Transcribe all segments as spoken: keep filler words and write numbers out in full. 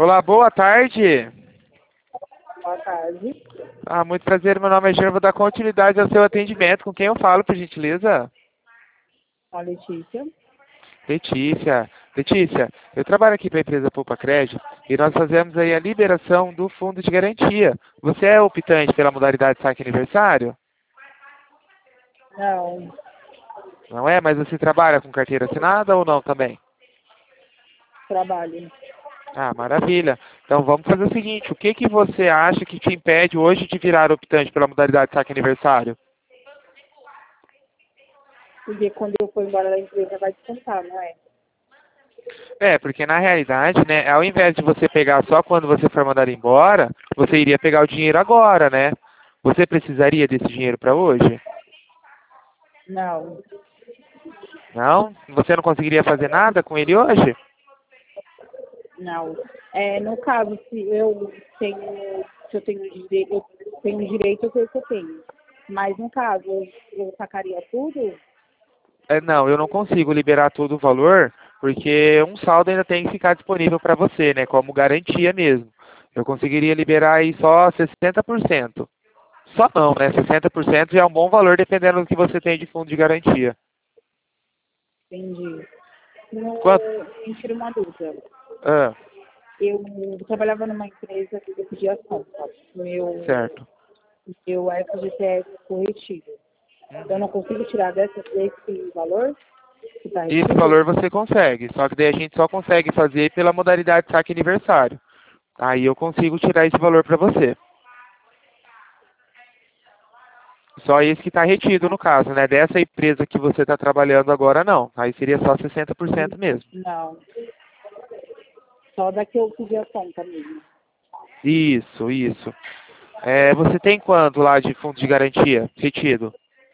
Olá, boa tarde. Boa tarde. Ah, muito prazer, meu nome é Jean, vou dar continuidade ao seu atendimento. Com quem eu falo, por gentileza? A Letícia. Letícia. Letícia, eu trabalho aqui para a empresa Poupa Crédito e nós fazemos aí a liberação do fundo de garantia. Você é optante pela modalidade saque aniversário? Não, Não é? Mas você trabalha com carteira assinada ou não também? trabalho. Ah, maravilha. Então vamos fazer o seguinte, o que que você acha que te impede hoje de virar optante pela modalidade saque aniversário? Porque quando eu for embora da empresa vai descontar, não é? É, porque na realidade, né, ao invés de você pegar só quando você for mandado embora, você iria pegar o dinheiro agora, né? Você precisaria desse dinheiro para hoje? Não, Não? Você não conseguiria fazer nada com ele hoje? não. É, no caso, se eu tenho, se eu tenho direito, eu tenho direito, eu sei que eu tenho. Mas no caso, eu, eu sacaria tudo? É, não, eu não consigo liberar todo o valor, porque um saldo ainda tem que ficar disponível para você, né, como garantia mesmo. Eu conseguiria liberar aí só sessenta por cento. Só não, né? sessenta por cento já é um bom valor dependendo do que você tem de fundo de garantia. Entendi. No, Quanto? me tira uma dúvida. Ah, Eu trabalhava numa empresa que eu pedia conta. Meu, certo. meu F G T S corretivo. Eu não consigo tirar dessa, desse valor que está Esse retido? valor você consegue, só que daí a gente só consegue fazer pela modalidade saque aniversário. Aí eu consigo tirar esse valor para você. Só esse que está retido no caso, né? Dessa empresa que você está trabalhando agora, não. Aí seria só sessenta por cento mesmo. Não. Só da que eu pedi a conta mesmo. Isso, isso. É, você tem quanto lá de fundo de garantia retido?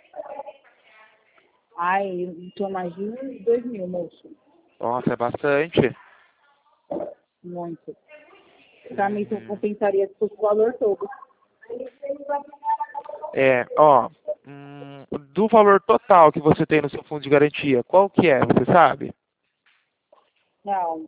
Ai, eu tô mais de uns dois mil, moço. Nossa, é bastante. Muito. Pra mim, isso compensaria se fosse o valor todo. É, ó, hum, do valor total que você tem no seu fundo de garantia, qual que é, você sabe? Não,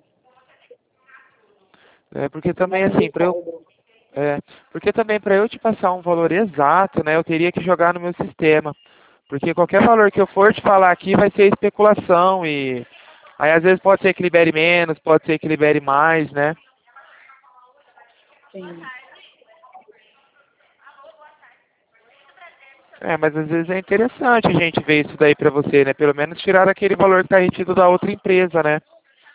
É, porque não também me assim, para eu, recordo. é, porque também para eu te passar um valor exato, né, eu teria que jogar no meu sistema. Porque qualquer valor que eu for te falar aqui vai ser especulação e aí às vezes pode ser que libere menos, pode ser que libere mais, né? Sim. É, mas às vezes é interessante a gente ver isso daí pra você, né? Pelo menos tirar aquele valor que tá retido da outra empresa, né?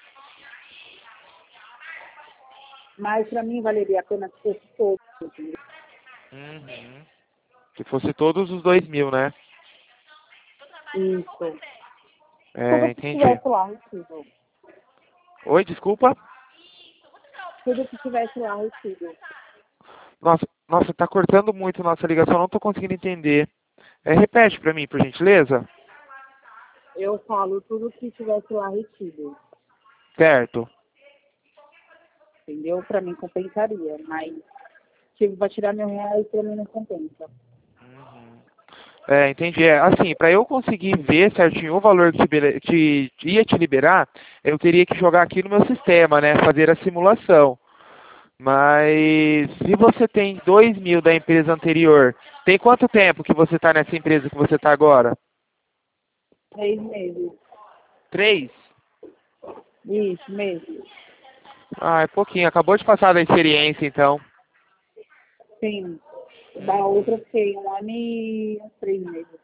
Mas pra mim valeria a pena se fosse todo. Uhum. Se fosse todos os dois mil, né? Isso. É, Tudo que entendi. tivesse lá retido. Oi, desculpa? Tudo que tivesse lá retido. Nossa, nossa, tá cortando muito nossa ligação, não tô conseguindo entender. É, repete pra mim, por gentileza. Eu falo tudo que tivesse lá retido. Certo. Entendeu? Pra mim compensaria. Mas se vai tirar mil reais, pra mim não compensa. É, entendi. É, assim, para eu conseguir ver certinho o valor que te, bele- te- ia te liberar, eu teria que jogar aqui no meu sistema, né? Fazer a simulação. Mas se você tem dois mil da empresa anterior, tem quanto tempo que você está nessa empresa que você está agora? Três meses. Três? Isso mesmo. Ah, é pouquinho. Acabou de passar da experiência, então. Sim. Da outra eu fiquei um ano e uns três meses.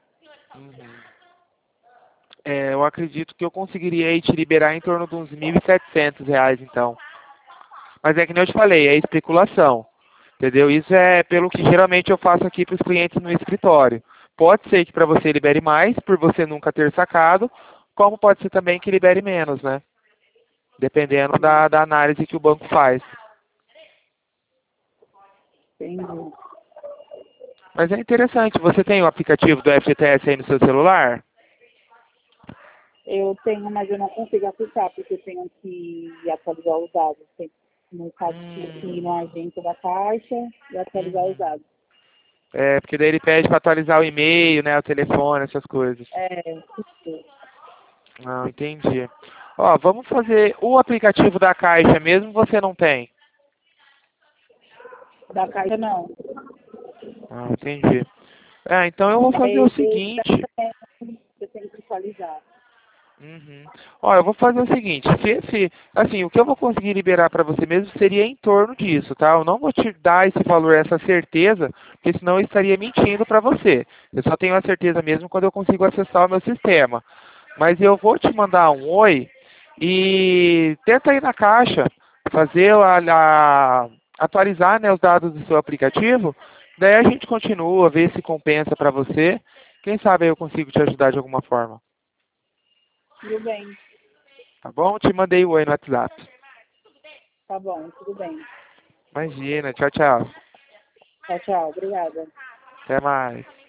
É, eu acredito que eu conseguiria aí te liberar em torno de uns mil e setecentos reais, então. Mas é que nem eu te falei, é especulação. Entendeu? Isso é pelo que geralmente eu faço aqui para os clientes no escritório. Pode ser que para você libere mais, por você nunca ter sacado, como pode ser também que libere menos, né? Dependendo da, da análise que o banco faz. Entendi. Mas é interessante, você tem o aplicativo do F G T S aí no seu celular? Eu tenho, mas eu não consigo acessar, porque eu tenho que atualizar os dados. Tem, no caso, tinha que ir no agente da Caixa e atualizar os dados. É, porque daí ele pede para atualizar o e-mail, né, o telefone, essas coisas. É, isso. Não, entendi. Ó, vamos fazer o aplicativo da Caixa mesmo você não tem? Da Caixa não. Ah, entendi. É, então eu vou fazer o seguinte. Você tem que atualizar. Uhum. Ó, eu vou fazer o seguinte, se esse, assim, o que eu vou conseguir liberar para você mesmo seria em torno disso, tá? Eu não vou te dar esse valor, essa certeza, porque senão eu estaria mentindo para você. Eu só tenho a certeza mesmo quando eu consigo acessar o meu sistema. Mas eu vou te mandar um oi e tenta ir na caixa, fazer a, a- atualizar, né, os dados do seu aplicativo. Daí a gente continua, ver se compensa para você. Quem sabe aí eu consigo te ajudar de alguma forma. Tudo bem. Tá bom? Te mandei o oi no WhatsApp. Tá bom, tudo bem. Imagina, tchau, tchau. Tchau, tchau. Obrigada. Até mais.